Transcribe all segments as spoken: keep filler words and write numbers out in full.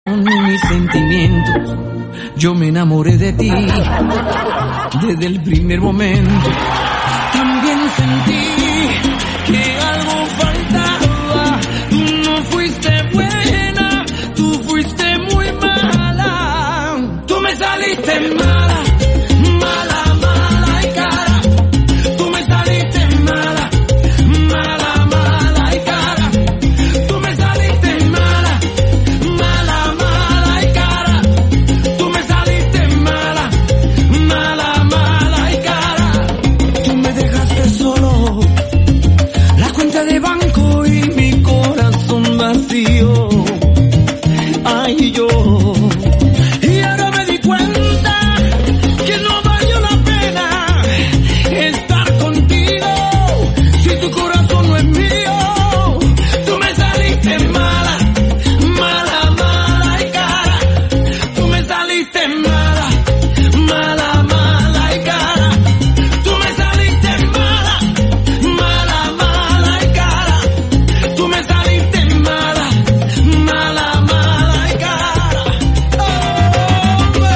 Mis sentimientos, yo me enamoré de ti desde el primer momento. También sentí que algo faltaba. Tú no fuiste buena, tú fuiste muy mala. Tú me saliste mala, mala, mala y cara. Tú me saliste mala, mala, mala y cara. Tú me saliste mala, mala, mala y cara. Tú me saliste mala, mala, mala y cara. Tú me dejaste solo, la cuenta de banco y mi corazón vacío. Ay, yo. Y ahora me di cuenta que no valió la pena estar contigo si tu corazón no es mío. Tú me saliste mala, mala, mala y cara. Tú me saliste mala, mala, mala y cara. Tú me saliste mala, mala, mala y cara. Tú me saliste mala, mala, mala y cara. Hombre.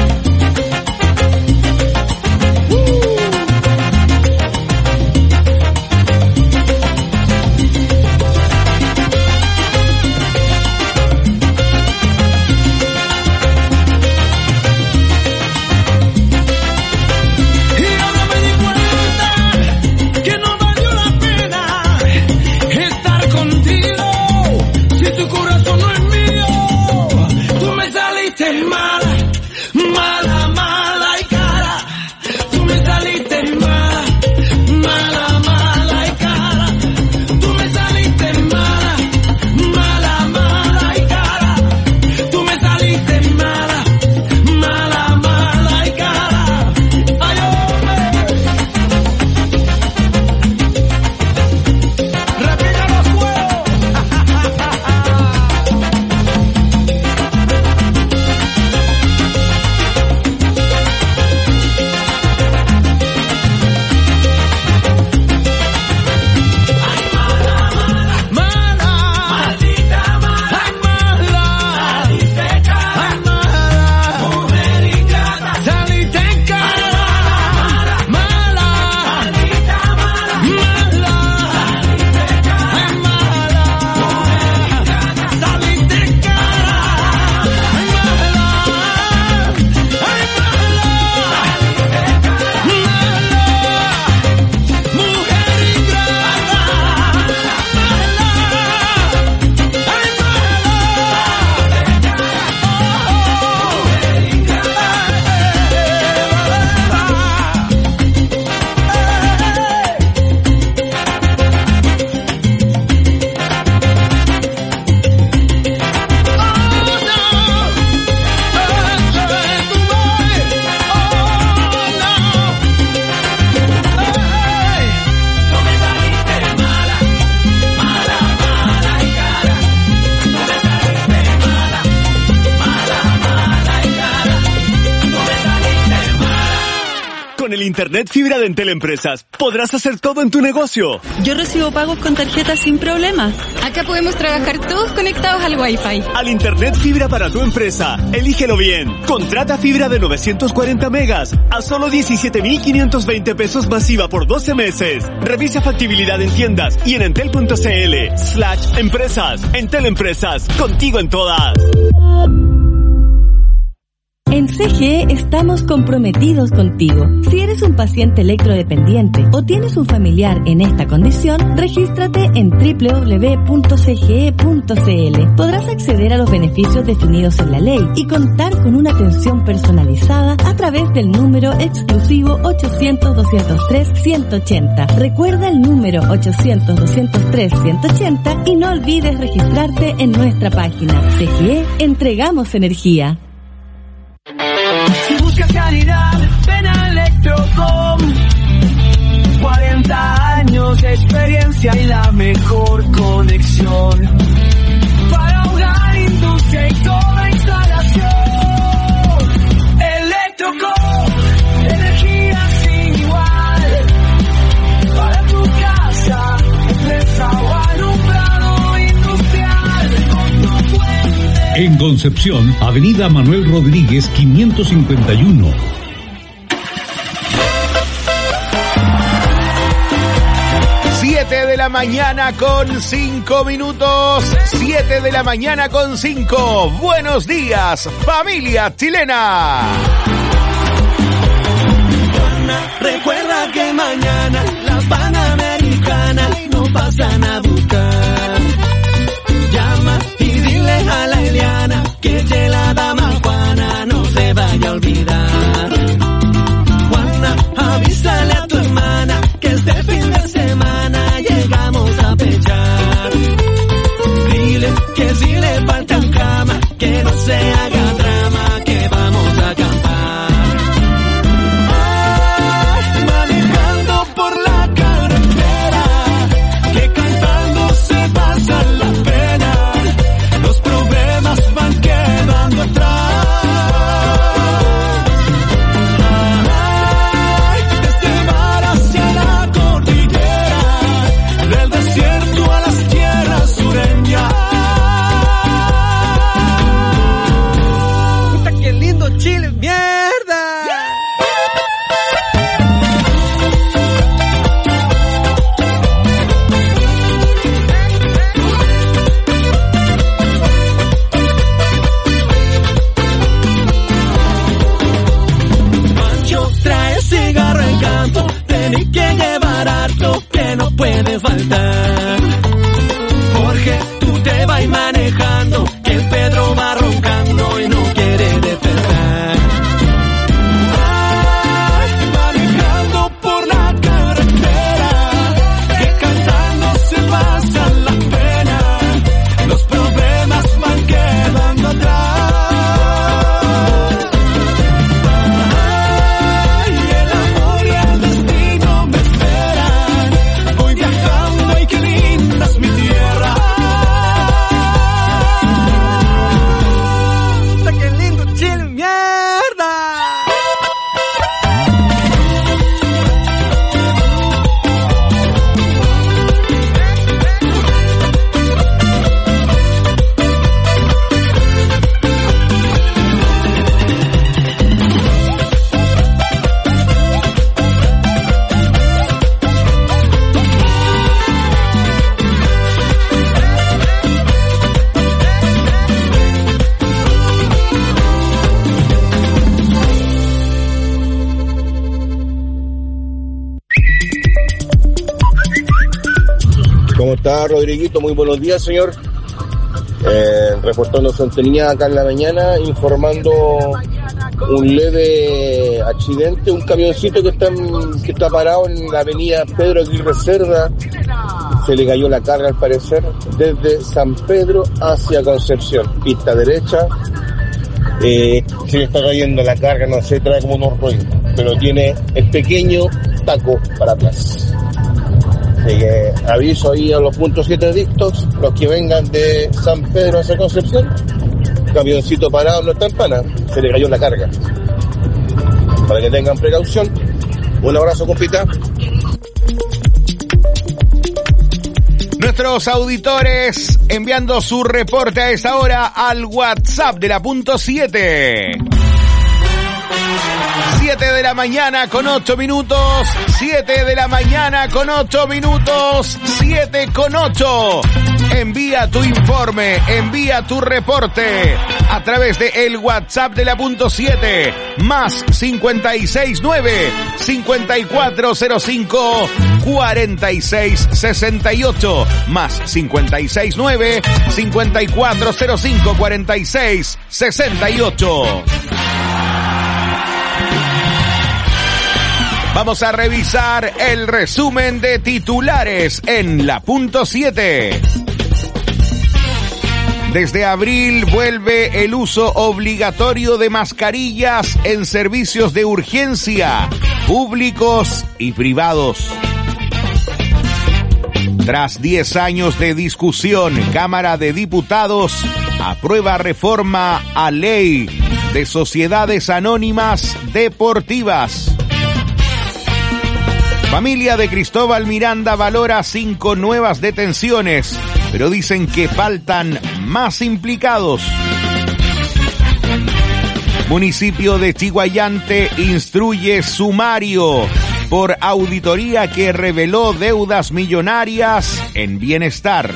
Y ahora me di cuenta que no valió la pena estar contigo si tu corazón no es mío. Tú me saliste mala, mala, mala y cara. Tú me saliste mala, mala, mala y cara. Tú me saliste mala, mala, mala y cara. Tú me saliste mala, mala, mala y cara. Ay, hombre. Repita los juegos. Mala, maldita mala, ay mala, saliste cara, ay mala, mujer ingrata, saliste cara, mala, maldita mala, mala, saliste cara, ay mala, mujer ingrata, saliste cara, ay mala, ay mala, saliste cara, mala, mujer ingrata, Con el internet fibra de Entel Empresas podrás hacer todo en tu negocio. Yo recibo pagos con tarjeta sin problema. Acá podemos trabajar todos conectados al Wi-Fi. Al internet fibra para tu empresa. Elígelo bien. Contrata fibra de novecientos cuarenta megas a solo diecisiete mil quinientos veinte pesos masiva por doce meses. Revisa factibilidad en tiendas y en entel.cl slash empresas. Entel Empresas, contigo en todas. En C G E estamos comprometidos contigo. Si eres un paciente electrodependiente o tienes un familiar en esta condición, regístrate en doble u doble u doble u punto c g e punto c l. Podrás acceder a los beneficios definidos en la ley y contar con una atención personalizada a través del número exclusivo ochocientos, doscientos tres, ciento ochenta. Recuerda el número ochocientos, doscientos tres, ciento ochenta y no olvides registrarte en nuestra página. C G E, entregamos energía. Si buscas calidad, ven a Electrocom. cuarenta años de experiencia y la mejor conexión para hogar, industria y toda instalación. Electrocom, energía sin igual para tu casa, empresa o alumbrado industrial. Con tu fuente. En Concepción, Avenida Manuel Rodríguez quinientos cincuenta y uno. siete de la mañana con cinco minutos. siete de la mañana con cinco. Buenos días, familia chilena. Recuerda que mañana las Panamericanas nos pasan a buscar. Llama y dile a la Eliana que de la dama Juana no se vaya a olvidar. Juana, avísale a tu hermana que este fin de semana llegamos a pechar. Dile que si le faltan cama, que no se haga drama, que vamos a acampar. Tenés que llevar harto que no puede faltar. Jorge, tú te vas manejando, que el Pedro va roncando y no quiere despertar. Ay, manejando por la carretera, que cantando se pasan las penas, los problemas van quedando atrás. ¿Cómo está, Rodriguito? Muy buenos días, señor. Eh, reportando Santenía acá en la mañana, informando un leve accidente, un camioncito que está, en, que está parado en la avenida Pedro Aguirre Cerda. Se le cayó la carga al parecer desde San Pedro hacia Concepción, pista derecha. Eh, se le está cayendo la carga, no sé, trae como unos rollos, pero tiene el pequeño taco para atrás. Así que aviso ahí a los puntos siete adictos, los que vengan de San Pedro hacia Concepción, camioncito parado no está en pana, se le cayó la carga. Para que tengan precaución. Un abrazo, compita. Nuestros auditores enviando su reporte a esta hora al WhatsApp de la punto siete. siete de la mañana con ocho minutos. siete de la mañana con ocho minutos. siete con ocho. Envía tu informe, envía tu reporte a través de el WhatsApp de la punto siete. Más cincuenta y seis nueve, cincuenta y cuatro cero cinco, cuarenta y seis sesenta y ocho. Más cincuenta y seis nueve, cincuenta y cuatro cero cinco, cuarenta y seis sesenta y ocho. Vamos a revisar el resumen de titulares en la punto siete. Desde abril vuelve el uso obligatorio de mascarillas en servicios de urgencia, públicos y privados. Tras diez años de discusión, Cámara de Diputados aprueba reforma a ley de sociedades anónimas deportivas. Familia de Cristóbal Miranda valora cinco nuevas detenciones, pero dicen que faltan más implicados. Municipio de Chiguayante instruye sumario por auditoría que reveló deudas millonarias en bienestar.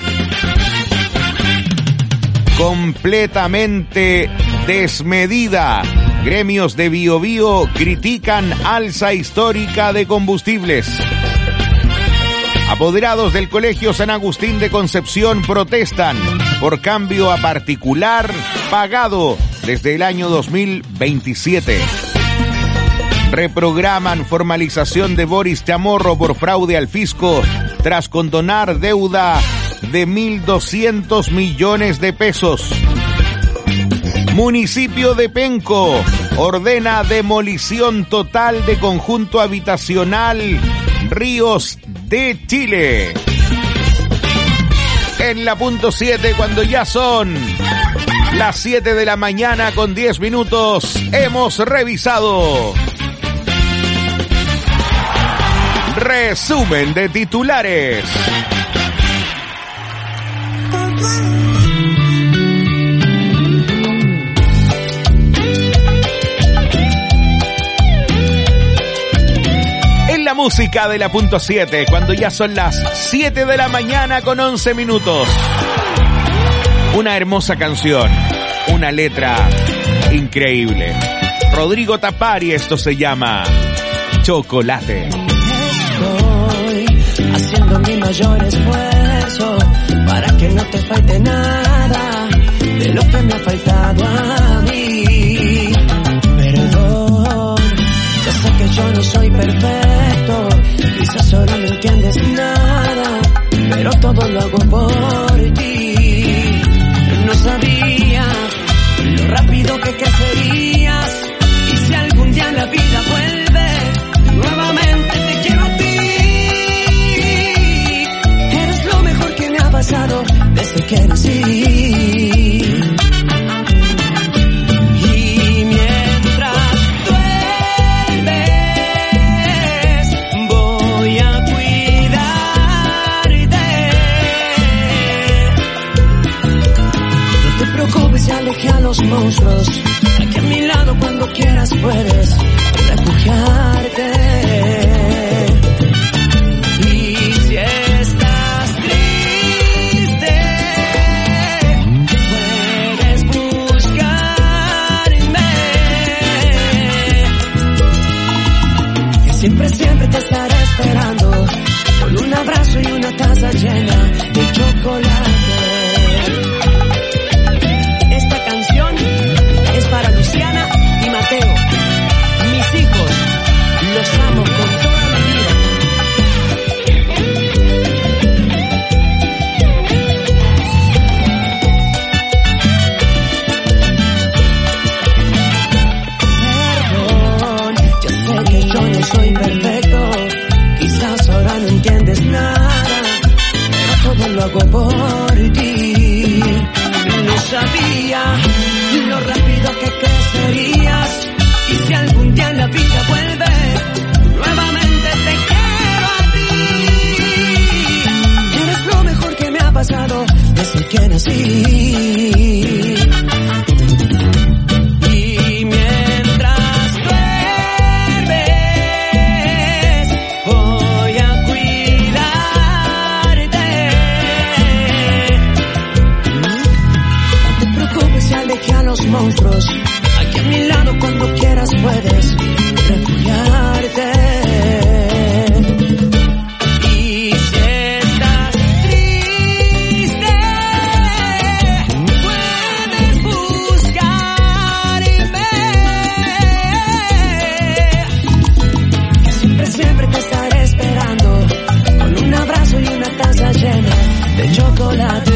Completamente desmedida. Gremios de Biobío critican alza histórica de combustibles. Apoderados del Colegio San Agustín de Concepción protestan por cambio a particular pagado desde el año dos mil veintisiete. Reprograman formalización de Boris Chamorro por fraude al fisco tras condonar deuda de mil doscientos millones de pesos. Municipio de Penco ordena demolición total de conjunto habitacional Ríos de Chile. En la punto siete, cuando ya son las siete de la mañana con diez minutos, hemos revisado resumen de titulares. La música de la punto siete, cuando ya son las siete de la mañana con once minutos. Una hermosa canción, una letra increíble. Rodrigo Tapari, esto se llama Chocolate. Estoy haciendo mi mayor esfuerzo para que no te falte nada de lo que me ha faltado a mí. Perdón, yo sé que yo no soy perfecto, quizás ahora no entiendes nada, pero todo lo hago por ti. No sabía lo rápido que crecerías, y si algún día la vida vuelve, nuevamente te quiero a ti. Eres lo mejor que me ha pasado desde que nací. A los monstruos, aquí a mi lado cuando quieras puedes refugiarte. Y si estás triste, puedes buscarme. Y siempre, siempre te estaré esperando, con un abrazo y una taza llena de chocolate. Para Luciana y Mateo, mis hijos, los amo con toda mi vida. Perdón, yo sé que yo no soy perfecto, quizás ahora no entiendes nada, pero todo lo hago por ti. No sabía lo rápido que crecerías, y si algún día la vida vuelve, nuevamente te quiero a ti. Eres lo mejor que me ha pasado desde que nací. Y mientras duermes, voy a cuidarte. No te preocupes, se aleje a los monstruos, aquí a mi lado cuando quieras puedes refugiarte. Y si estás triste, puedes buscarme. Siempre, siempre te estaré esperando, con un abrazo y una taza llena de chocolate.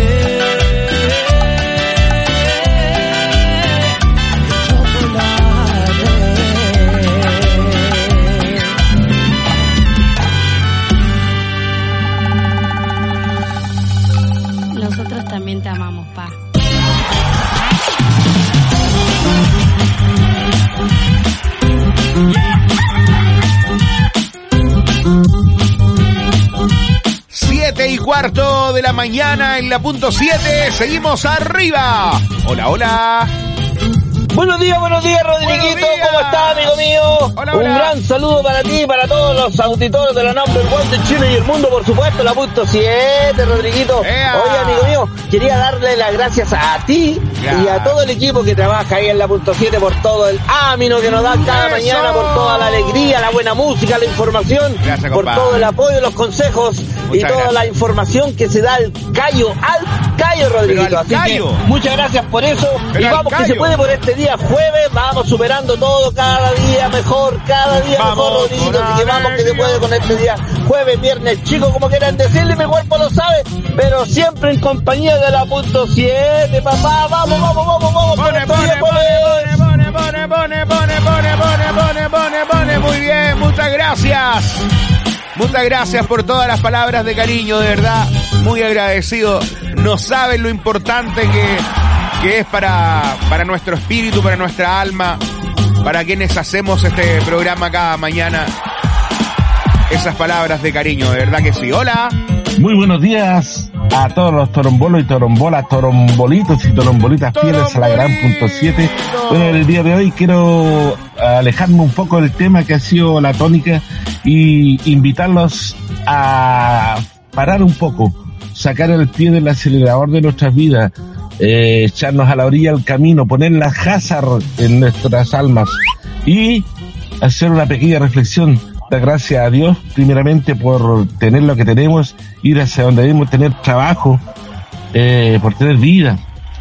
También te amamos, pa. Siete y cuarto de la mañana en la punto siete. Seguimos arriba. Hola, hola. Buenos días, buenos días, Rodriguito. Días. ¿Cómo estás, amigo mío? Hola, Un hola. gran saludo para ti y para todos los auditores de la Number One de Chile y el mundo, por supuesto, la punto siete, Rodriguito. ¡Ea! Oye, amigo mío, quería darle las gracias a ti ya. y a todo el equipo que trabaja ahí en la punto siete por todo el ámino que nos dan cada ¡Eso! mañana, por toda la alegría, la buena música, la información, Gracias, por compadre. todo el apoyo, los consejos y Muchas toda gracias. la información que se da al callo, al callo, Rodriguito. al Así callo. que muchas gracias por eso. Pero y al vamos que callo. se puede por este día jueves, vamos superando todo cada día mejor, cada día Vamos mejor, Rodriguito. con Así que vamos que se alegría. puede con este día jueves, viernes, chicos, como quieran decirle, mi cuerpo lo sabe, pero siempre en compañía de la punto siete, papá. Vamos, vamos, vamos, vamos. por Pone, este pone, día, pone, jueves. pone, pone, pone, pone, pone, pone, pone, pone, pone, muy bien, muchas gracias. Muchas gracias por todas las palabras de cariño, de verdad, muy agradecido. No saben lo importante que, que es para, para nuestro espíritu, para nuestra alma, para quienes hacemos este programa cada mañana. Esas palabras de cariño, de verdad que sí. Hola. Muy buenos días a todos los torombolos y torombolas, torombolitos y torombolitas fieles a la gran punto siete. Bueno, el día de hoy quiero alejarme un poco del tema que ha sido la tónica y invitarlos a parar un poco, sacar el pie del acelerador de nuestras vidas, eh, echarnos a la orilla del camino, poner la hazard en nuestras almas y hacer una pequeña reflexión. Dar gracias a Dios primeramente por tener lo que tenemos, ir hacia donde debemos, tener trabajo, eh, por tener vida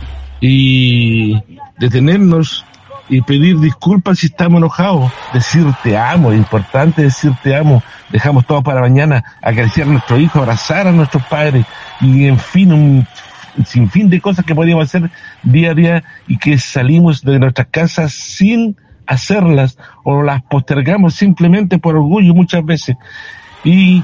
y detenernos y pedir disculpas si estamos enojados, decir te amo, es importante decir te amo, dejamos todo para mañana, acariciar a nuestros hijos, abrazar a nuestros padres y en fin un sinfín de cosas que podríamos hacer día a día y que salimos de nuestras casas sin hacerlas o las postergamos simplemente por orgullo muchas veces y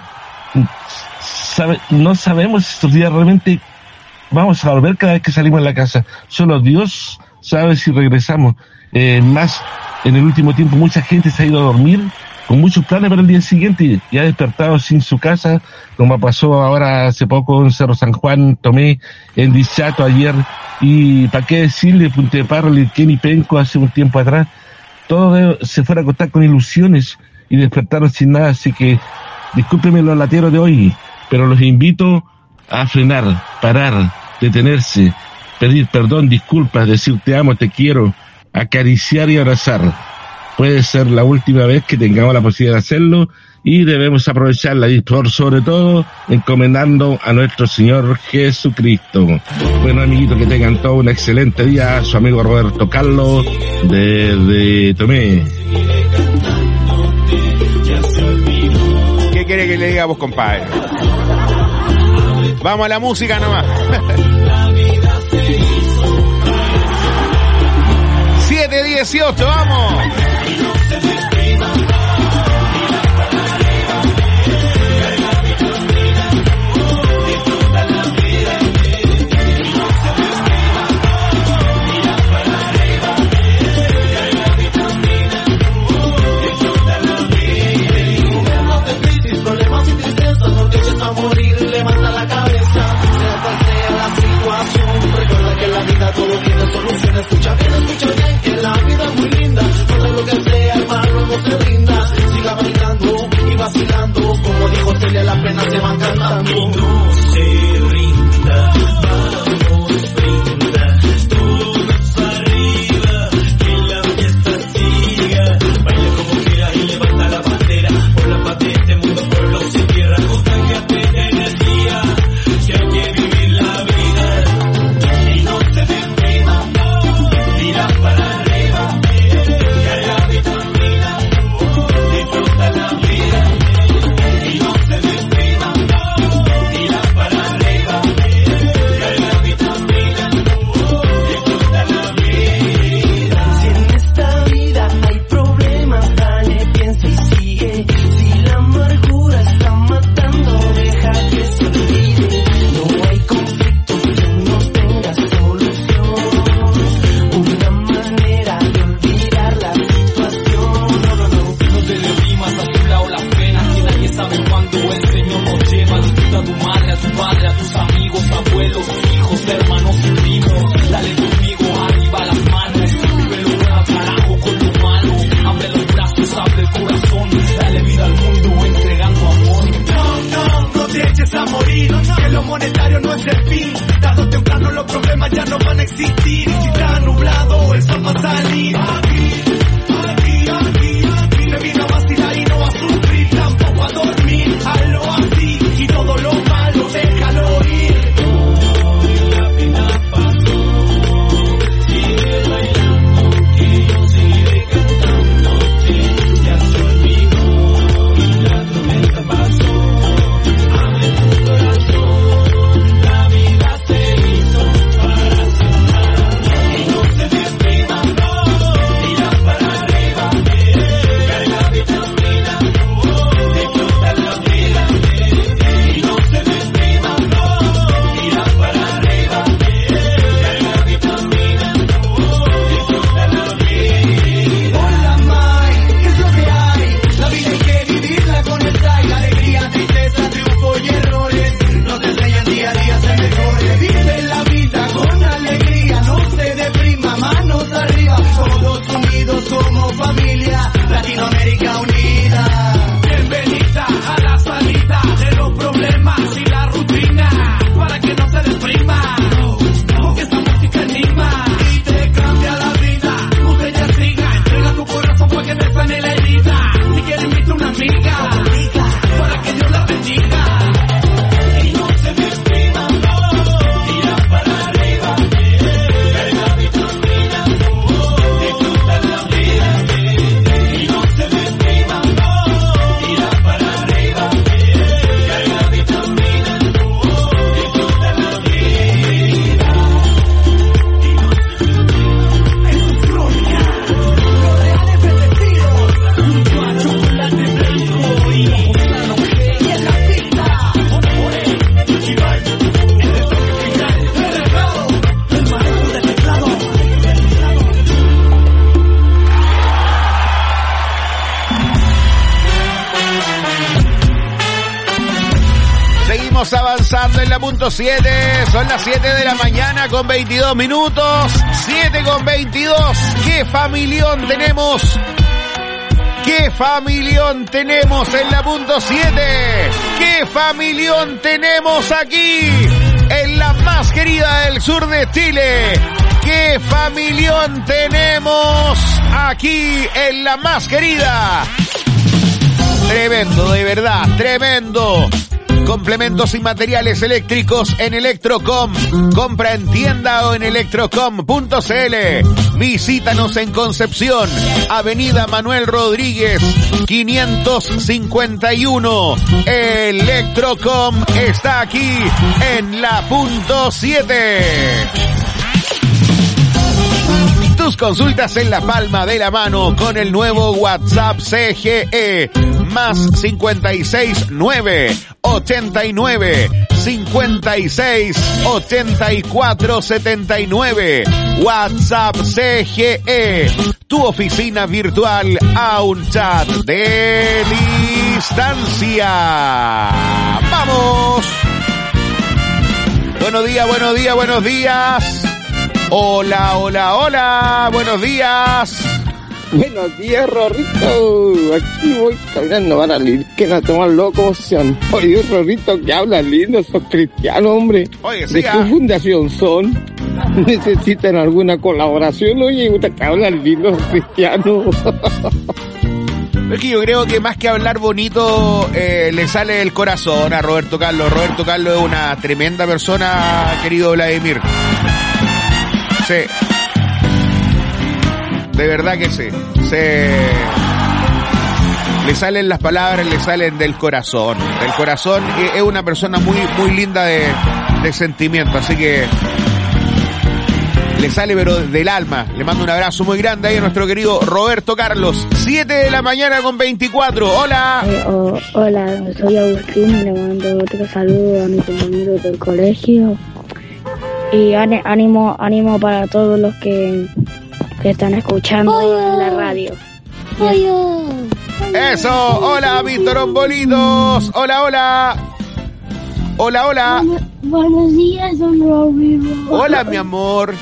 sabe, no sabemos si estos días realmente vamos a volver cada vez que salimos de la casa. Solo Dios sabe si regresamos. Eh, más en el último tiempo mucha gente se ha ido a dormir con muchos planes para el día siguiente y, y ha despertado sin su casa, como pasó ahora hace poco en Cerro San Juan, Tomé, en Dichato ayer y para qué decirle Punta de Parra, Lirquén y Penco hace un tiempo atrás. Todos se fueron a acostar con ilusiones y despertaron sin nada, así que discúlpenme los lateros de hoy, pero los invito a frenar, parar, detenerse, pedir perdón, disculpas, decir te amo, te quiero, acariciar y abrazar. Puede ser la última vez que tengamos la posibilidad de hacerlo y debemos aprovecharla y por sobre todo encomendando a nuestro Señor Jesucristo. Bueno, amiguitos, que tengan todo un excelente día. Su amigo Roberto Carlos desde Tomé. ¿Qué quiere que le digamos, compadre? Vamos a la música nomás. siete dieciocho, vamos. Morir, levanta la cabeza, levántate a la situación, recuerda que en la vida todo tiene solución, escucha bien, escucha bien, que la vida es muy linda, todo lo que Latinoamérica unida. Bienvenida a la salida de los problemas y la rutina, para que no te deprima, porque esta música anima y te cambia la vida. Tú te ya siga, entrega tu corazón para que te sane la herida. Si quieres invita a una amiga, para que Dios la bendiga. Y no se deprima, no, tira para arriba, carga vitamina, disfruta la vida. Y no se deprima, no, tira para arriba, carga vitamina, disfruta la vida. Es un Florida, los reales bendecidos, junto a chocolate blanco y Gonzalo G. Y en la pista, More, Chival, el retoque final, el recado, el maestro de teclado. Seguimos avanzando en la punto siete, son las siete de la mañana con veintidós minutos, siete con veintidós, ¿qué familión tenemos? ¿Qué familión tenemos en la punto siete? ¿Qué familión tenemos aquí en la más querida del sur de Chile? ¿Qué familión tenemos aquí en la más querida? Tremendo, de verdad, tremendo. Complementos y materiales eléctricos en Electrocom. Compra en tienda o en electrocom punto c l. Visítanos en Concepción, Avenida Manuel Rodríguez, quinientos cincuenta y uno. Electrocom está aquí en la punto siete. Tus consultas en la palma de la mano con el nuevo WhatsApp C G E. Más cincuenta y seis nueve ochenta y nueve cincuenta y seis ochenta y cuatro setenta y nueve. WhatsApp C G E. Tu oficina virtual a un chat de distancia. ¡Vamos! Buenos días, buenos días, buenos días. Hola, hola, hola. Buenos días. Buenos días, Rorrito. Aquí voy caminando para la izquierda a tomar locomoción. Oye, Rorrito, que hablas lindo, sos cristiano, hombre. Oye, sí, ¿de ah. qué fundación son? ¿Necesitan alguna colaboración? Oye, gusta que hablan lindo, sos cristiano. Es que yo creo que más que hablar bonito, eh, le sale del corazón a Roberto Carlos. Roberto Carlos es una tremenda persona, querido Vladimir. Sí. De verdad que sí. Se... Le salen las palabras, le salen del corazón. Del corazón. Es una persona muy, muy linda de, de sentimiento. Así que le sale pero del alma. Le mando un abrazo muy grande ahí a nuestro querido Roberto Carlos. siete de la mañana con veinticuatro. Hola. Eh, oh, hola, soy Agustín y le mando otro saludo a mis compañeros del colegio. Y ánimo, ánimo para todos los que, que están escuchando en la radio. Eso, hola Víctor Ombolitos. Hola, hola. Hola, hola. Buenos, buenos días, don Rodrigo. Hola, mi amor.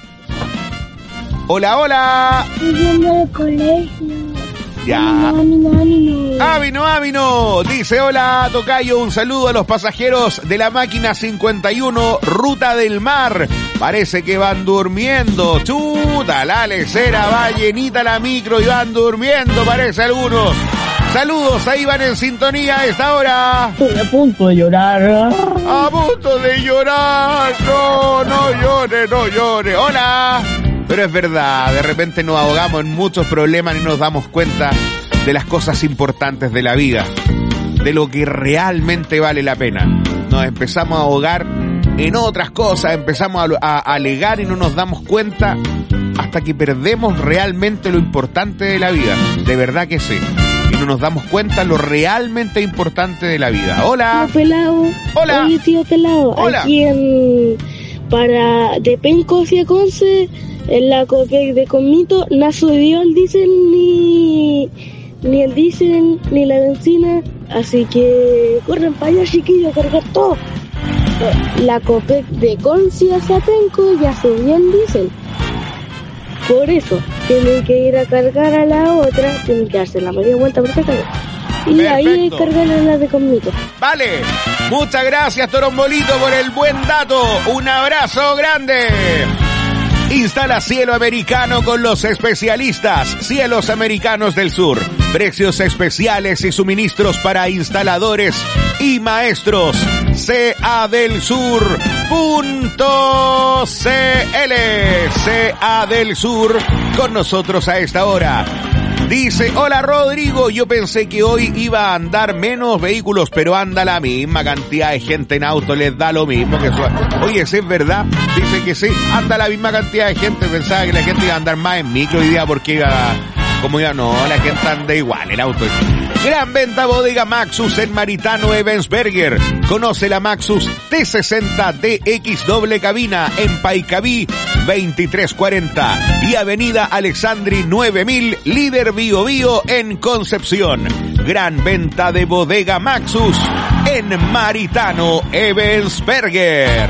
Hola, hola. Estoy viendo el colegio. Ya. Ánimo, ánimo. Ávino, Ávino. Dice, hola, tocayo, un saludo a los pasajeros de la máquina cincuenta y uno, Ruta del Mar. Parece que van durmiendo. Chuta, la lecera va llenita la micro y van durmiendo, parece algunos. Saludos, ahí van en sintonía a esta hora. Estoy a punto de llorar. A punto de llorar. No, no llore, no llore. Hola. Pero es verdad, de repente nos ahogamos en muchos problemas y nos damos cuenta de las cosas importantes de la vida, de lo que realmente vale la pena. Nos empezamos a ahogar en otras cosas, empezamos a, a, a alegar y no nos damos cuenta hasta que perdemos realmente lo importante de la vida. De verdad que sí. Y no nos damos cuenta lo realmente importante de la vida. Hola. Tío Pelado. Hola. Oye, tío Pelado. Hola. Aquí en, para de Penco hacia Conce, en la Copec de Comito, no subió el diésel ni, ni el diésel ni la benzina. Así que corren para allá, chiquillos, a cargar todo. La Copec de Conce hacia Penco ya subió el diésel. Por eso, tienen que ir a cargar a la otra, tienen que darse la media vuelta por esa carga. Y Perfecto. ahí cargar a la de Comito. Vale, muchas gracias Torombolito por el buen dato, un abrazo grande. Instala Cielo Americano con los especialistas Cielos Americanos del Sur. Precios especiales y suministros para instaladores y maestros. C A del Sur punto C L. C A del Sur con nosotros a esta hora. Dice, hola Rodrigo, yo pensé que hoy iba a andar menos vehículos, pero anda la misma cantidad de gente en auto, les da lo mismo que su... Oye, ¿sí es verdad? Dice que sí, anda la misma cantidad de gente, pensaba que la gente iba a andar más en micro hoy día porque iba... Como ya no, la gente anda igual, el auto. Gran venta bodega Maxus en Maritano Ebensberger. Conoce la Maxus T sesenta D X doble cabina en Paicaví veintitrés cuarenta y Avenida Alexandri nueve mil, líder Bio Bio en Concepción. Gran venta de bodega Maxus en Maritano Ebensberger.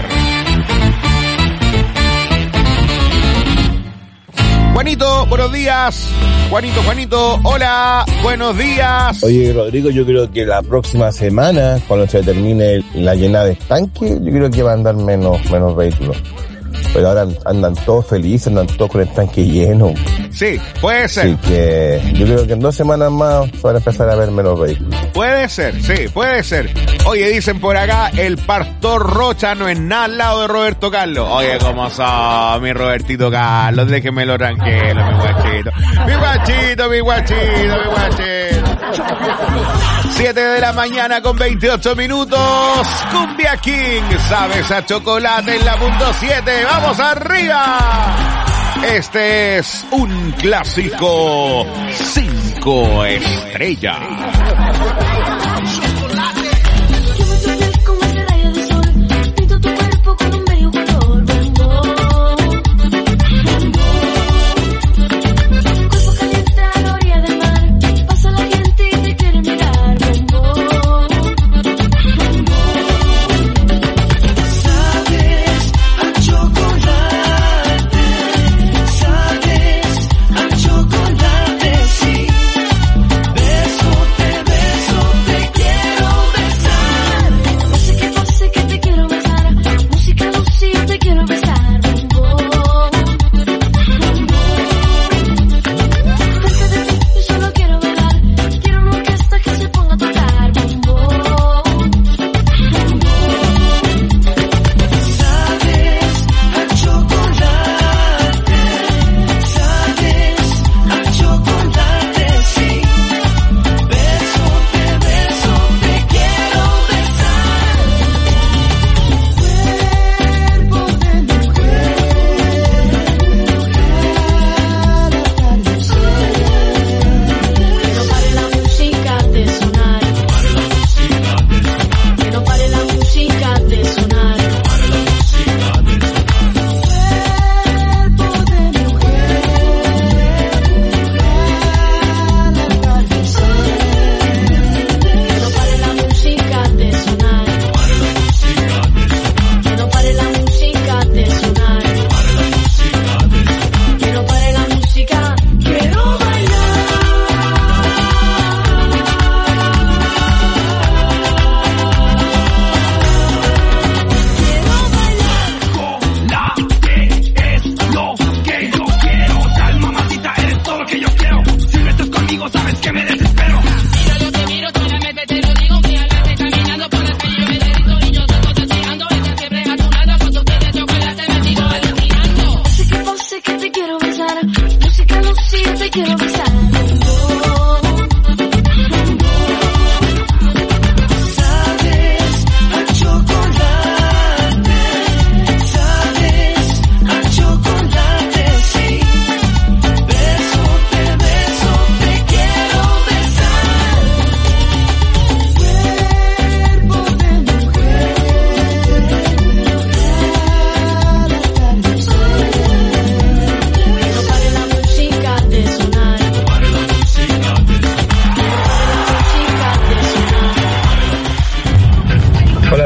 Juanito, buenos días. Juanito, Juanito, hola, buenos días. Oye, Rodrigo, yo creo que la próxima semana, cuando se termine la llenada de estanque, yo creo que va a andar menos, menos vehículos. Pero ahora andan todos felices, andan todos con el tanque lleno. Sí, puede ser. Así que yo creo que en dos semanas más se van a empezar a ver menos vehículos. Puede ser, sí, puede ser. Oye, dicen por acá, el Pastor Rocha no es nada al lado de Roberto Carlos. Oye, ¿cómo son, mi Robertito Carlos? Déjenmelo tranquilo, mi guachito. Mi guachito, mi guachito, mi guachito. siete de la mañana con veintiocho minutos. Cumbia King, sabes a chocolate en la punto siete. ¡Vamos arriba! Este es un clásico cinco estrellas.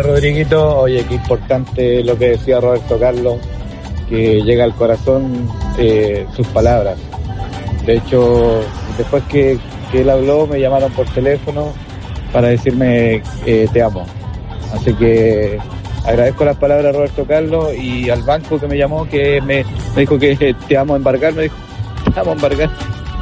Oye, qué importante lo que decía Roberto Carlos, que llega al corazón eh, sus palabras. De hecho, después que, que él habló, me llamaron por teléfono para decirme eh, te amo. Así que agradezco las palabras de Roberto Carlos y al banco que me llamó, que me, me dijo que te amo embargar, me dijo, te amo embargar.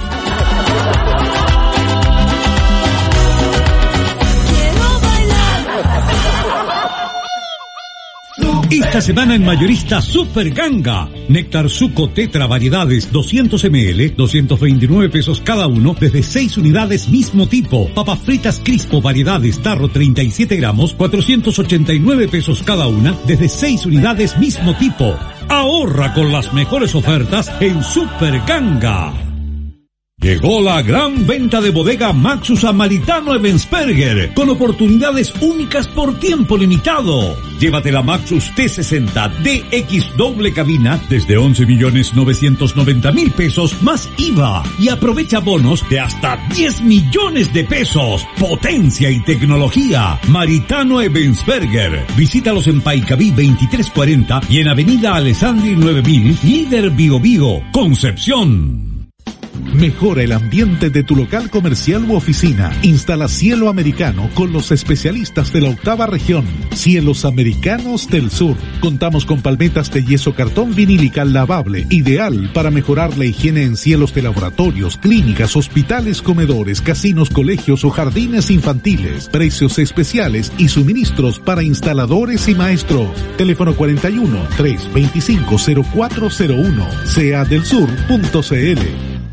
Esta semana en Mayorista Super Ganga. Néctar Suco Tetra variedades doscientos mililitros, doscientos veintinueve pesos cada uno, desde seis unidades mismo tipo. Papas fritas Crispo variedades tarro treinta y siete gramos, cuatrocientos ochenta y nueve pesos cada una, desde seis unidades mismo tipo. Ahorra con las mejores ofertas en Super Ganga. Llegó la gran venta de bodega Maxus a Maritano Ebensperger, con oportunidades únicas por tiempo limitado. Llévate la Maxus T sesenta D X doble cabina desde once millones novecientos noventa mil pesos más I V A y aprovecha bonos de hasta diez millones de pesos. Potencia y tecnología. Maritano Ebensperger. Visítalos en Paicaví veintitrés cuarenta y en Avenida Alessandri nueve mil, Líder Bio Bio, Concepción. Mejora el ambiente de tu local comercial u oficina. Instala Cielo Americano con los especialistas de la octava región. Cielos Americanos del Sur. Contamos con palmetas de yeso cartón vinílica lavable, ideal para mejorar la higiene en cielos de laboratorios, clínicas, hospitales, comedores, casinos, colegios o jardines infantiles. Precios especiales y suministros para instaladores y maestros. Teléfono cuarenta y uno, trescientos veinticinco, cero cuatro cero uno. sea del sur punto c l.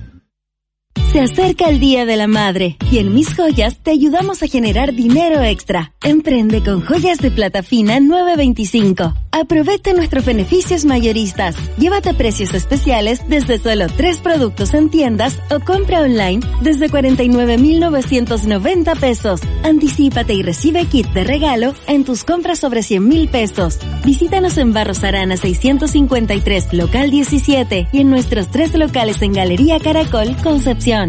Se acerca el Día de la Madre y en Mis Joyas te ayudamos a generar dinero extra. Emprende con joyas de plata fina nueve veinticinco. Aprovecha nuestros beneficios mayoristas. Llévate precios especiales desde solo tres productos en tiendas o compra online desde cuarenta y nueve mil novecientos noventa pesos. Anticípate y recibe kit de regalo en tus compras sobre cien mil pesos. Visítanos en Barros Arana seiscientos cincuenta y tres, local diecisiete y en nuestros tres locales en Galería Caracol, Concepción.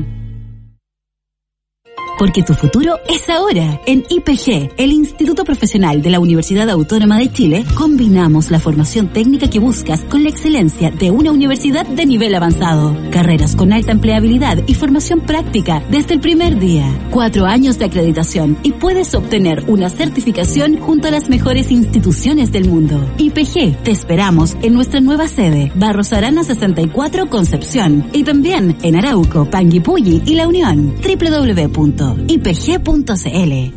Porque tu futuro es ahora. En I P G, el Instituto Profesional de la Universidad Autónoma de Chile, combinamos la formación técnica que buscas con la excelencia de una universidad de nivel avanzado. Carreras con alta empleabilidad y formación práctica desde el primer día. Cuatro años de acreditación y puedes obtener una certificación junto a las mejores instituciones del mundo. I P G, te esperamos en nuestra nueva sede, Barros Arana sesenta y cuatro, Concepción, y también en Arauco, Panguipulli y La Unión. doble u doble u doble u punto i p g punto c l.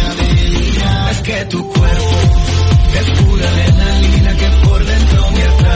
Tu cuerpo es pura adrenalina que por dentro me atrae.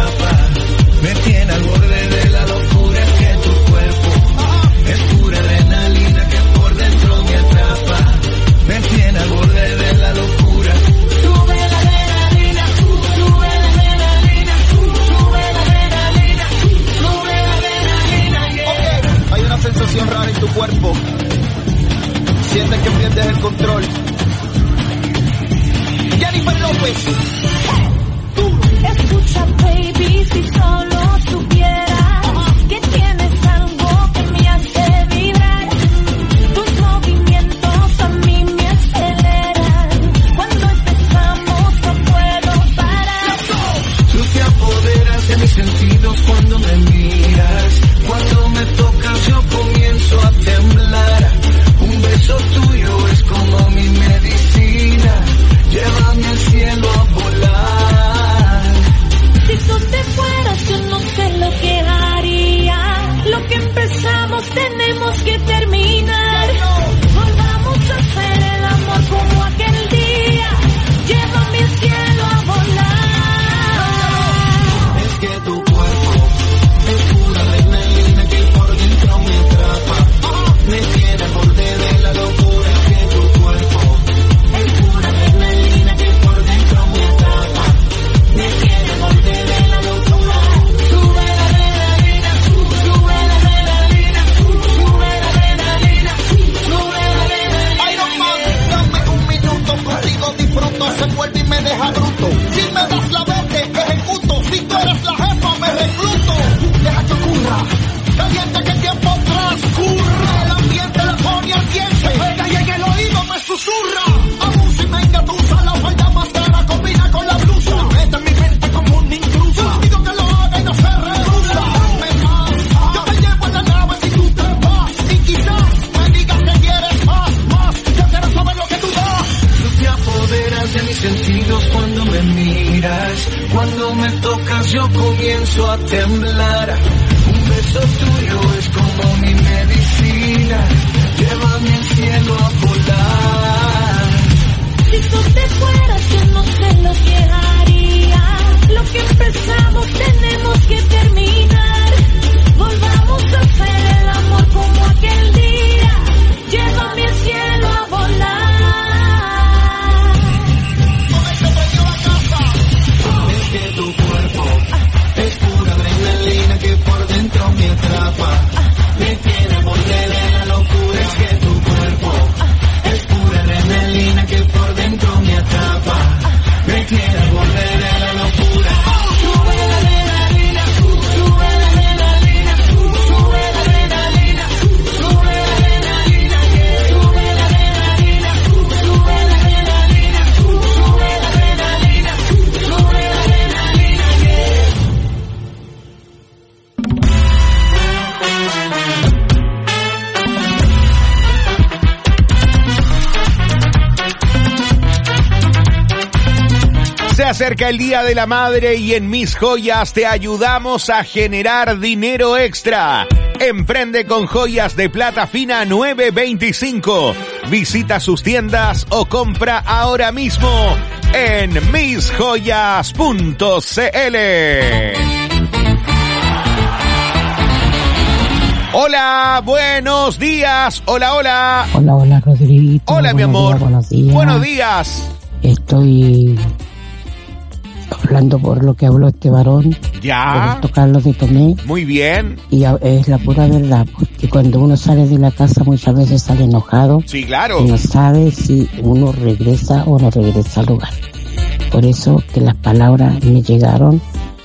sentidos cuando me miras. Cuando me tocas yo comienzo a temblar. Un beso tuyo es como mi medicina. Llévame al cielo a volar. Si tú te fueras yo no sé lo que haría. Lo que empezamos tenemos que terminar. Volvamos a hacer el amor como aquel día. Llévame al cielo a volar. Es que tu cuerpo es pura adrenalina que por dentro me atrapa. Me tiene borde de la locura. Es que tu cuerpo es pura adrenalina que por dentro me atrapa. Me tiene borde de la locura. Sube la adrenalina, sube la adrenalina, sube la adrenalina, sube la adrenalina, sube la adrenalina, sube la adrenalina, sube la adrenalina, sube la adrenalina. Se acerca el Día de la Madre y en Mis Joyas te ayudamos a generar dinero extra. Emprende con Joyas de Plata Fina nueve veinticinco. Visita sus tiendas o compra ahora mismo en mis joyas punto c l. Hola, buenos días. Hola, hola. Hola, hola, Rodriguito. Hola, mi amor. Días, buenos días. Buenos días. Estoy hablando por lo que habló este varón. Ya. Roberto Carlos de Tomé. Muy bien. Y es la pura verdad, porque cuando uno sale de la casa muchas veces sale enojado. Sí, claro. Y no sabe si uno regresa o no regresa al lugar. Por eso que las palabras me llegaron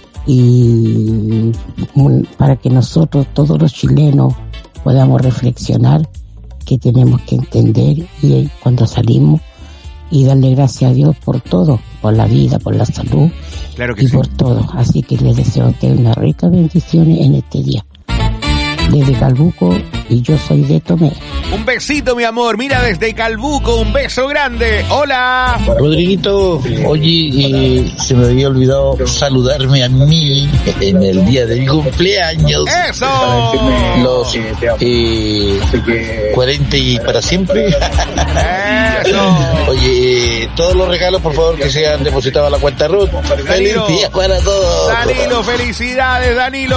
y para que nosotros, todos los chilenos, podamos reflexionar que tenemos que entender y cuando salimos y darle gracias a Dios por todo, por la vida, por la salud, claro que y sí. por todo. Así que les deseo a ustedes una rica bendiciones en este día. Desde Calbuco, y yo soy de Tomé. Un besito, mi amor. Mira, desde Calbuco, un beso grande. Hola. Rodriguito, oye, eh, se me había olvidado saludarme a mí en el día de mi cumpleaños. ¡Eso! Para decirme los eh, cuarenta y para siempre. ¡Eso! Oye, eh, todos los regalos, por favor, que sean depositados a la cuenta Ruth. ¡Feliz día para todos! Danilo, felicidades, Danilo.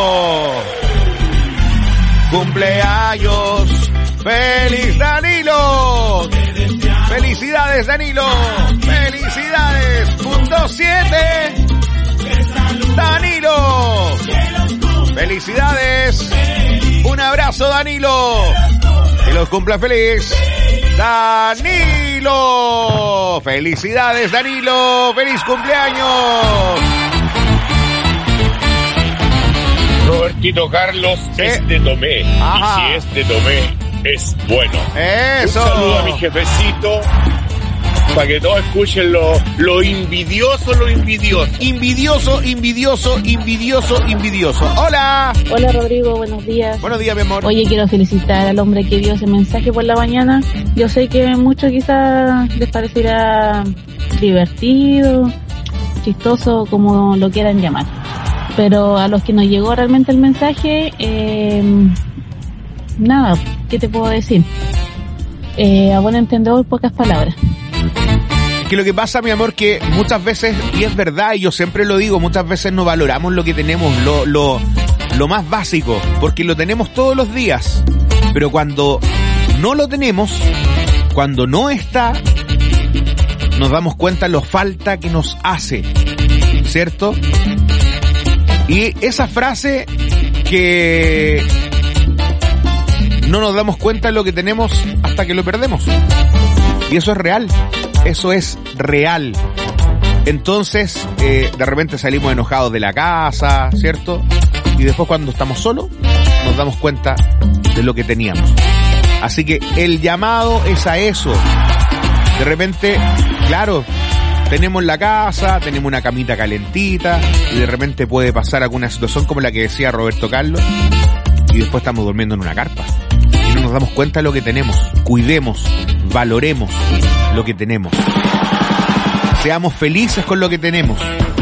Cumpleaños, feliz Danilo. Felicidades, Danilo. Felicidades. Punto siete. Danilo. Felicidades. Un abrazo, Danilo. Que los cumpla feliz. Danilo. Felicidades, Danilo. Feliz cumpleaños. Robertito Carlos ¿Sí? es de Tomé. Ajá. Y si es de Tomé, es bueno. Eso. Un saludo a mi jefecito. Para que todos escuchen lo, lo envidioso, lo envidioso. Envidioso, envidioso, envidioso, envidioso. Hola. Hola, Rodrigo, buenos días. Buenos días, mi amor. Oye, quiero felicitar al hombre que dio ese mensaje por la mañana. Yo sé que mucho quizás les parecerá divertido, chistoso, como lo quieran llamar. Pero a los que nos llegó realmente el mensaje, eh, nada, ¿qué te puedo decir? Eh, a buen entendedor, pocas palabras. Que lo que pasa, mi amor, que muchas veces, y es verdad, y yo siempre lo digo, muchas veces no valoramos lo que tenemos, lo, lo, lo más básico, porque lo tenemos todos los días. Pero cuando no lo tenemos, cuando no está, nos damos cuenta lo falta que nos hace, ¿cierto? Y esa frase que no nos damos cuenta de lo que tenemos hasta que lo perdemos. Y eso es real. Eso es real. Entonces, eh, de repente salimos enojados de la casa, ¿cierto? Y después cuando estamos solos, nos damos cuenta de lo que teníamos. Así que el llamado es a eso. De repente, claro, tenemos la casa, tenemos una camita calentita y de repente puede pasar alguna situación como la que decía Roberto Carlos y después estamos durmiendo en una carpa y no nos damos cuenta de lo que tenemos. Cuidemos, valoremos lo que tenemos. seamos felices con lo que tenemos.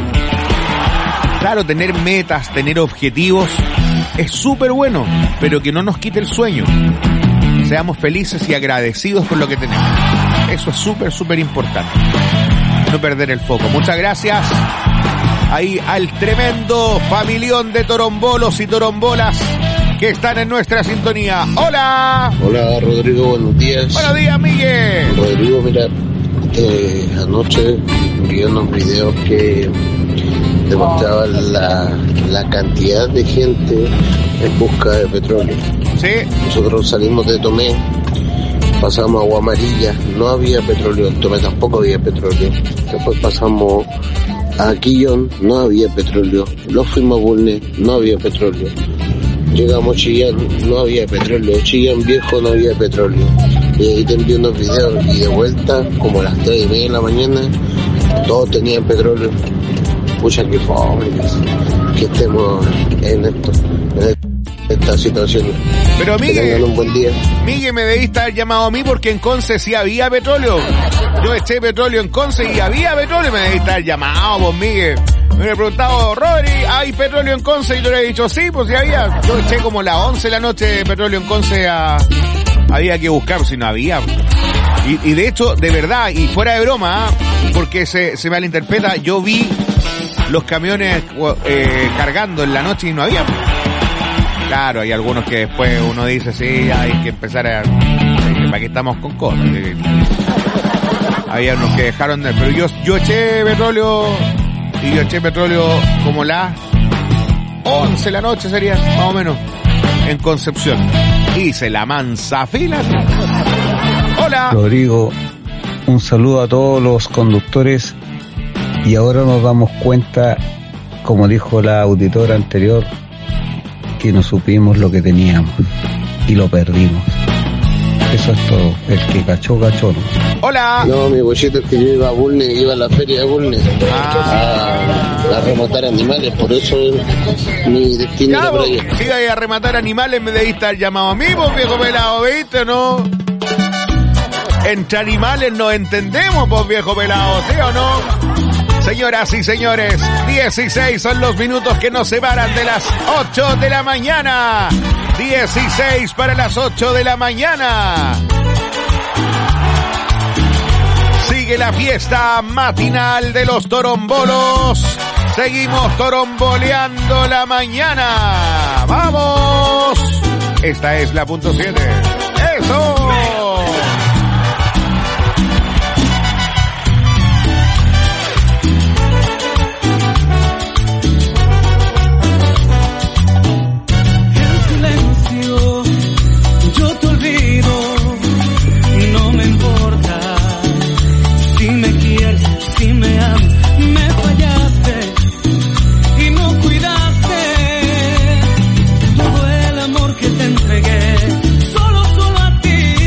Claro, tener metas, tener objetivos es súper bueno, pero que no nos quite el sueño. Seamos felices y agradecidos con lo que tenemos. Eso es súper, súper importante. No perder el foco. Muchas gracias ahí al tremendo familión de torombolos y torombolas que están en nuestra sintonía. ¡Hola! Hola, Rodrigo, buenos días. Buenos días, Miguel. Rodrigo, mira, eh, anoche viendo un video que demostraba la, la cantidad de gente en busca de petróleo. Sí. Nosotros salimos de Tomé, pasamos a Agua Amarilla, no había petróleo, en Tomé tampoco había petróleo. Después pasamos a Quillón, no había petróleo. Los fuimos a Bulnes, no había petróleo. Llegamos a Chillán, no había petróleo. Chillán Viejo, no había petróleo. Y ahí te envié unos videos y de vuelta, como a las tres y media de la mañana, todos tenían petróleo. Pucha, que fome que estemos en esto, en esta situación. Pero que Miguel, tengan un buen día. Miguel, me debiste haber llamado a mí porque en Conce sí había petróleo. Yo eché petróleo en Conce y había petróleo. Me debiste haber llamado, vos, Miguel. Me hubiera preguntado, Rodri, ¿hay petróleo en Conce? Y yo le he dicho, sí, pues sí había. Yo eché como las once de la noche de petróleo en Conce. A... Había que buscar, si no había. Y, y de hecho, de verdad, y fuera de broma, ¿eh? Porque se, se malinterpreta, yo vi los camiones eh, cargando en la noche y no había. Claro, hay algunos que después uno dice, sí, hay que empezar a... ¿Para qué estamos con cosas? Había unos que dejaron de... Pero yo, yo eché petróleo... Y yo eché petróleo como las once de la noche sería, más o menos, en Concepción. Hice la mansa fila. Hola. Rodrigo, un saludo a todos los conductores. Y ahora nos damos cuenta, como dijo la auditora anterior, que no supimos lo que teníamos y lo perdimos. Eso es todo. El que cachó, cachó, ¿no? Hola. No, mi bollito es que yo iba a Bulnes, iba a la feria de Bulnes ah. a, a rematar animales, por eso mi destino era por allá. Si iba a rematar animales, me debiste haber llamado a mí, pues, viejo pelado, ¿viste, no? Entre animales nos entendemos, pues, viejo pelado, ¿sí o no? Señoras y señores, dieciséis son los minutos que nos separan de las ocho de la mañana. dieciséis para las ocho de la mañana. Sigue la fiesta matinal de los torombolos. Seguimos toromboleando la mañana. ¡Vamos! Esta es la punto siete. ¡Eso! Solo, solo a ti.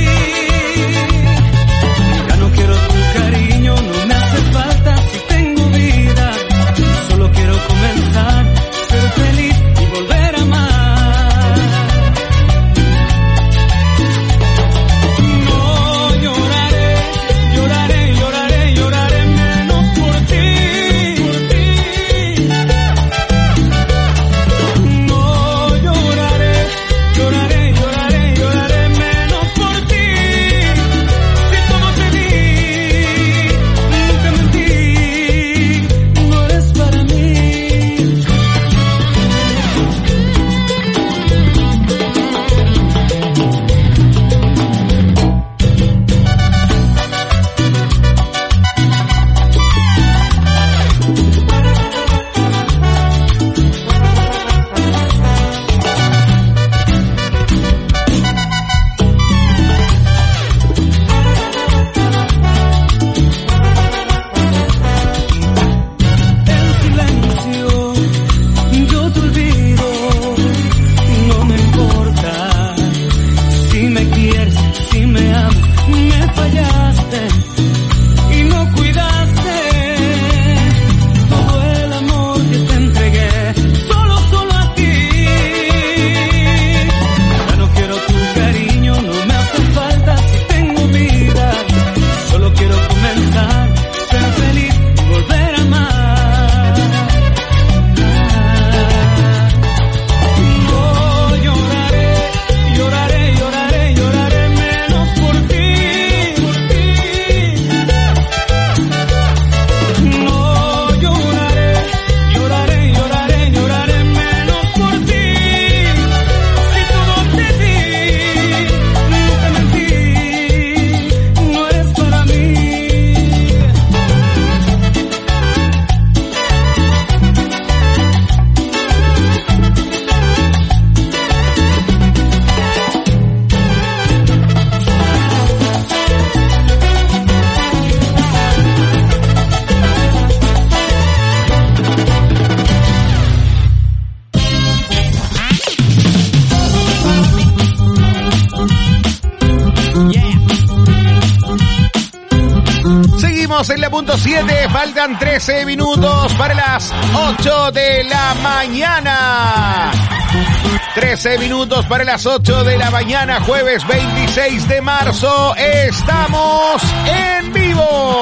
Seguimos en la punto siete, faltan trece minutos para las ocho de la mañana. trece minutos para las ocho de la mañana, jueves veintiséis de marzo. Estamos en vivo.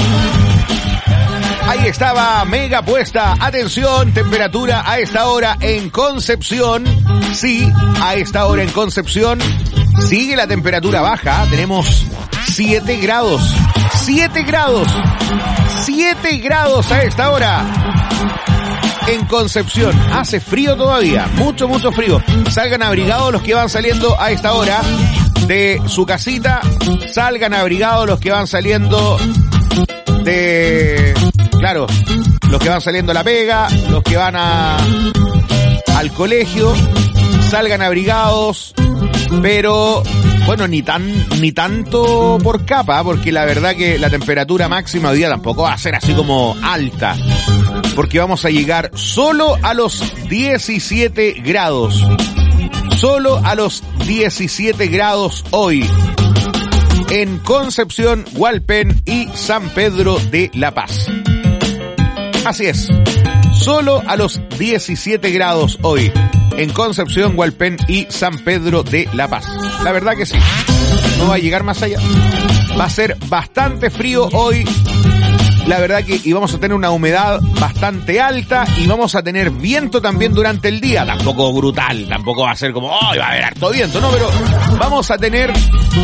Ahí estaba Mega puesta. Atención, temperatura a esta hora en Concepción. Sí, a esta hora en Concepción sigue la temperatura baja. Tenemos siete grados. siete grados. siete grados a esta hora. En Concepción hace frío todavía, mucho, mucho frío. Salgan abrigados los que van saliendo a esta hora de su casita. Salgan abrigados los que van saliendo de... Claro, los que van saliendo a la pega, los que van a al colegio. Salgan abrigados, pero bueno, ni tan ni tanto por capa, porque la verdad que la temperatura máxima hoy día tampoco va a ser así como alta, porque vamos a llegar solo a los diecisiete grados, solo a los diecisiete grados hoy en Concepción, Hualpén y San Pedro de la Paz. Así es, solo a los diecisiete grados hoy en Concepción, Hualpén y San Pedro de la Paz. La verdad que sí, no va a llegar más allá. Va a ser bastante frío hoy. La verdad que y vamos a tener una humedad bastante alta y vamos a tener viento también durante el día. Tampoco brutal, tampoco va a ser como, oh, va a haber harto viento, no, pero vamos a tener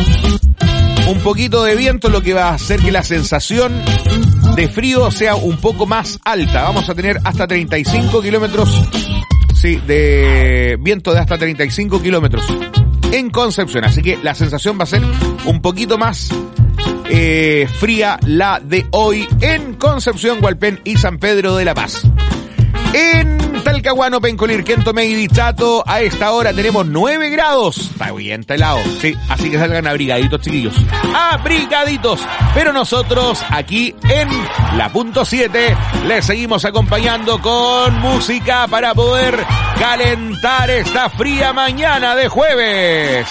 un poquito de viento, lo que va a hacer que la sensación de frío sea un poco más alta. Vamos a tener hasta treinta y cinco kilómetros, sí, de viento de hasta treinta y cinco kilómetros en Concepción. Así que la sensación va a ser un poquito más eh, fría la de hoy en Concepción, Hualpén y San Pedro de la Paz. En Talcahuano, Pencolir, Quentomé y Dichato, a esta hora tenemos nueve grados. Está bien, está helado. Sí, así que salgan abrigaditos, chiquillos. Abrigaditos. Pero nosotros, aquí en la punto siete, les seguimos acompañando con música para poder calentar esta fría mañana de jueves.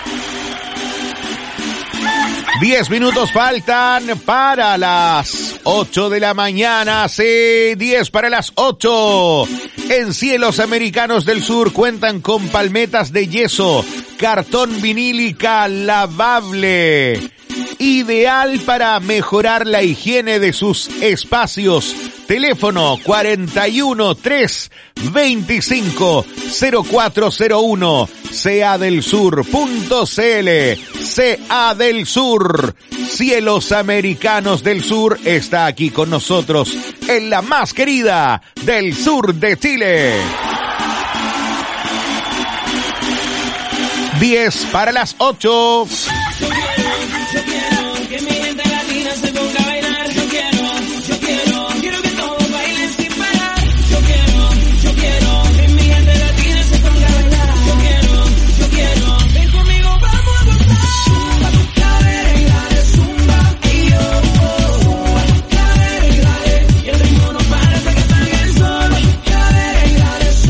Diez minutos faltan para las ocho de la mañana. Sí, diez para las ocho. En Cielos Americanos del Sur cuentan con palmetas de yeso, cartón vinílica lavable, ideal para mejorar la higiene de sus espacios. Teléfono cuarenta y uno, tres, veinticinco, cero cuatro cero uno, c a del sur punto c l. C A del Sur, Cielos Americanos del Sur, está aquí con nosotros en la más querida del sur de Chile. diez para las ocho.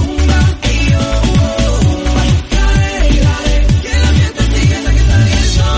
Eso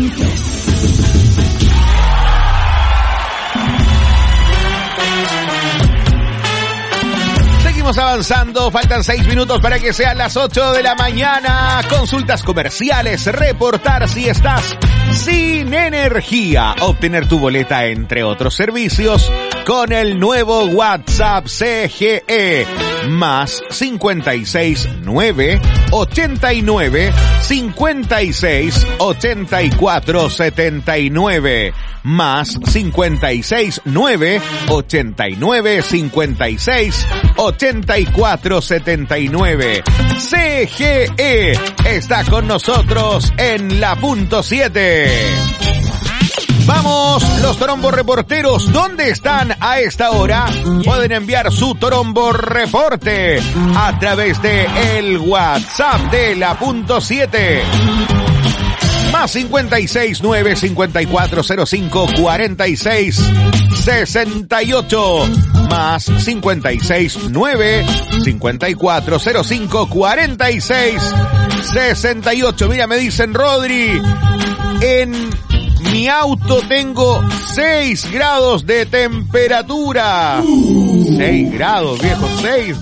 Seguimos avanzando, faltan seis minutos para que sean las ocho de la mañana. Consultas comerciales, reportar si estás sin energía, obtener tu boleta entre otros servicios con el nuevo WhatsApp C G E más cincuenta y seis nueve ochenta y nueve cincuenta y seis ochenta y cuatro setenta y nueve más cincuenta y seis nueve ochenta y nueve cincuenta y seis ochenta y cuatro setenta y nueve. C G E está con nosotros en la punto siete. Vamos, los Torombo Reporteros, ¿dónde están a esta hora? Pueden enviar su Torombo Reporte a través de el WhatsApp de la punto siete. Más cincuenta y seis nueve cincuenta y cuatro cero cinco cuarenta y seis sesenta y ocho. Más cincuenta y seis nueve cincuenta y cuatro cero cinco cuarenta y seis sesenta y ocho. Mira, me dicen, Rodri, en mi auto tengo seis grados de temperatura. seis grados, viejo, seis.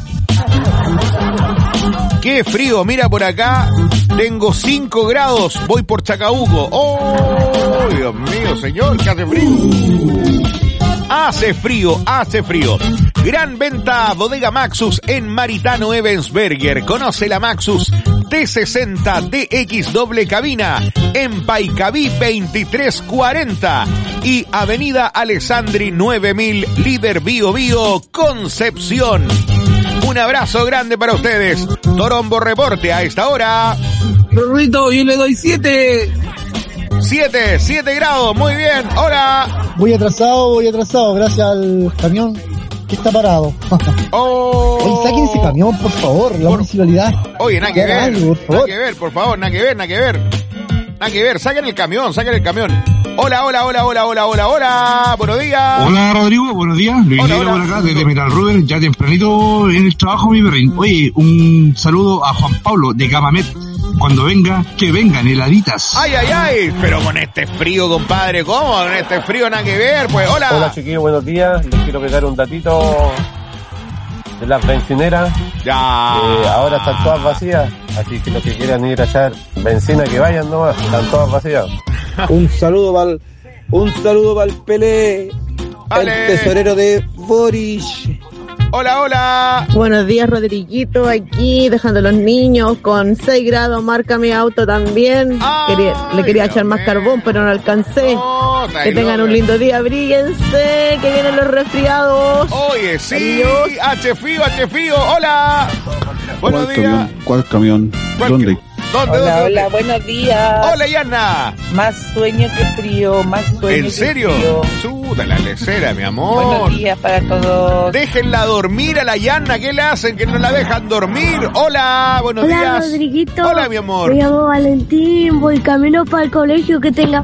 Qué frío, mira por acá. Tengo cinco grados, voy por Chacabuco. ¡Oh, Dios mío, señor! ¡Que hace frío! Hace frío, hace frío. Gran venta Bodega Maxus en Maritano Ebensberger. Conoce la Maxus T sesenta D X doble cabina en Paicaví veintitrés cuarenta y Avenida Alessandri nueve mil, Líder Bio Bio, Concepción. Un abrazo grande para ustedes. Torombo Reporte a esta hora. Rorrito, yo le doy siete. Siete, siete grados, muy bien. Hola. Voy atrasado, voy atrasado, gracias al camión que está parado. Oh. Oye, saquen ese camión, por favor, la por... municipalidad. Oye, nada que ver, algo, nada que ver, por favor, nada que ver, nada que ver. Nada que ver, saquen el camión, saquen el camión. Hola, hola, hola, hola, hola, hola, hola, buenos días. Hola, Rodrigo, buenos días. Luis hola, hola. Por acá, desde Metal Rubén, ya tempranito en el trabajo, mi perrín. Oye, un saludo a Juan Pablo de Gamamet. Cuando venga, que vengan heladitas. Ay, ay, ay, pero con este frío, compadre, ¿cómo? Con este frío nada que ver, pues, hola. Hola, chiquillos, buenos días. Les quiero pegar un datito de las bencineras. Ya. Eh, ahora están todas vacías, así que los que quieran ir a echar benzina, que vayan nomás, están todas vacías. Un saludo para el, un saludo para el Pelé, vale. El tesorero de Boris. Hola, hola. Buenos días, Rodriguito, aquí dejando a los niños con seis grados, marca mi auto también. Ay, quería, le quería echar más carbón, pero no alcancé. No, que tengan un lindo día, abríguense, que vienen los resfriados. Oye, sí, H Fío, H Fío, hola. Buenos ¿Cuál días. Camión? ¿Cuál camión? ¿Cuál ¿Dónde? ¿Dónde, hola, dónde, hola, dónde? buenos días. Hola, Yana. Más sueño que frío, más sueño ¿En serio? que frío. Chuta, la lecera, mi amor. Buenos días para todos. Déjenla dormir a la Yana. ¿Qué le hacen? Que no la dejan dormir. Hola, buenos hola, días. Rodriguito. Hola, mi amor. Me llamo Valentín, voy camino para el colegio, que tenga...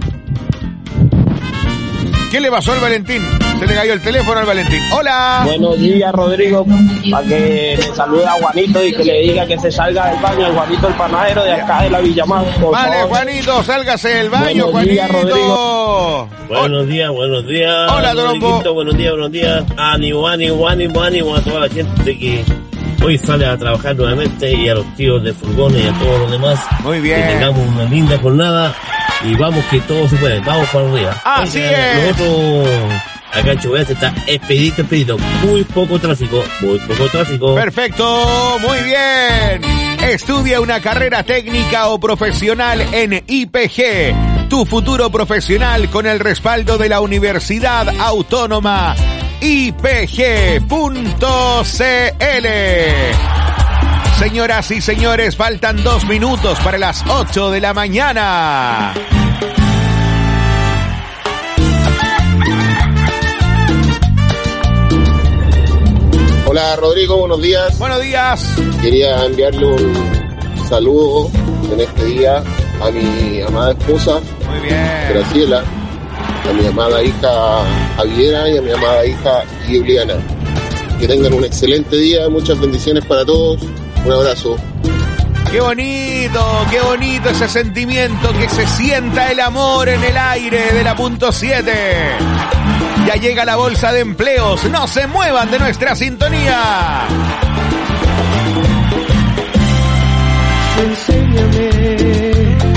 ¿Qué le pasó al Valentín? Se le cayó el teléfono al Valentín. Hola. Buenos días, Rodrigo. Para que me salude a Juanito y que le diga que se salga del baño. El Juanito, el panadero de acá de la Villamar. Vale, favor. Juanito, sálgase del baño, buenos días, Juanito. Rodrigo. Buenos días, buenos días. Hola, Torombo. Buenos días, buenos días. Ánimo, ánimo, ánimo, ánimo a toda la gente que hoy sale a trabajar nuevamente y a los tíos de furgones y a todos los demás. Muy bien. Que tengamos una linda jornada y vamos que todo se puede. Vamos para arriba. Así es. Nosotros acá en Chubete está expedito, expedito. Muy poco tráfico, muy poco tráfico. Perfecto, muy bien. Estudia una carrera técnica o profesional en I P G. Tu futuro profesional con el respaldo de la Universidad Autónoma I P G punto C L. Señoras y señores, faltan dos minutos para las ocho de la mañana. Hola, Rodrigo, buenos días. Buenos días. Quería enviarle un saludo en este día a mi amada esposa, muy bien, Graciela, a mi amada hija Javiera y a mi amada hija Juliana. Que tengan un excelente día, muchas bendiciones para todos. Un abrazo. Qué bonito, qué bonito ese sentimiento, que se sienta el amor en el aire de la punto siete. Ya llega la bolsa de empleos, no se muevan de nuestra sintonía. Enséñame